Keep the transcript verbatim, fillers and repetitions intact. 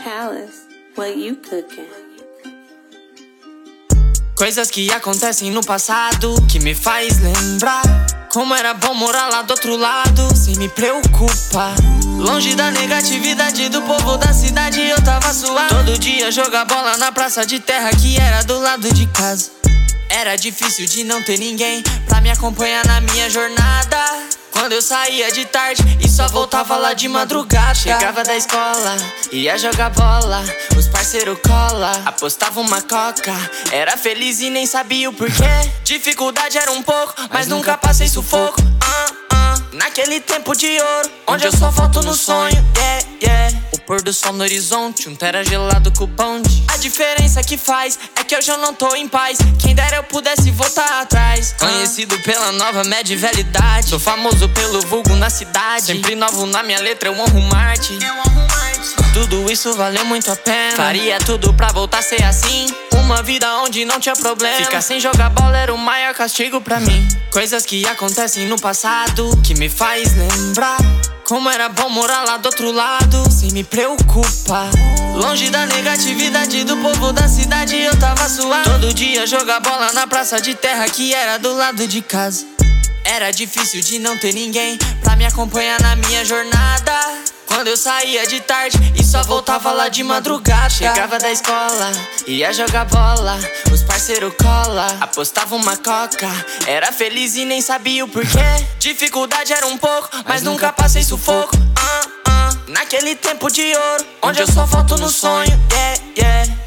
Palace, what you cooking? Coisas que acontecem no passado que me faz lembrar como era bom morar lá do outro lado, sem me preocupar. Longe da negatividade do povo da cidade, eu tava suave. Todo dia jogar bola na praça de terra que era do lado de casa. Era difícil de não ter ninguém pra me acompanhar na minha jornada. Quando eu saía de tarde e só voltava lá de madrugada. Chegava da escola, ia jogar bola, os parceiros cola, apostava uma coca. Era feliz e nem sabia o porquê. Dificuldade era um pouco, mas, mas nunca passei sufoco. uh, uh. Naquele tempo de ouro, onde eu só volto no sonho. Yeah, yeah. O pôr do sol no horizonte, um tera gelado com o bonde. A diferença que faz é que hoje eu não tô em paz. Quem dera eu pudesse voltar atrás. Conhecido pela nova média e velha idade, sou famoso pelo vulgo na cidade. Sempre novo na minha letra, eu honro Marte. Tudo isso valeu muito a pena. Faria tudo pra voltar a ser assim. Uma vida onde não tinha problema. Ficar sem jogar bola era o maior castigo pra mim. Coisas que acontecem no passado que me faz lembrar como era bom morar lá do outro lado, sem me preocupar. Longe da negatividade do povo da cidade, eu tava suave. Todo dia jogar bola na praça de terra que era do lado de casa. Era difícil de não ter ninguém pra me acompanhar na minha jornada. Quando eu saía de tarde e só voltava lá de madrugada. Chegava da escola, ia jogar bola, os parceiros cola, apostava uma coca. Era feliz e nem sabia o porquê. Dificuldade era um pouco, mas, mas nunca passei sufoco. uh, uh. Naquele tempo de ouro, onde eu só volto no sonho. Yeah, yeah.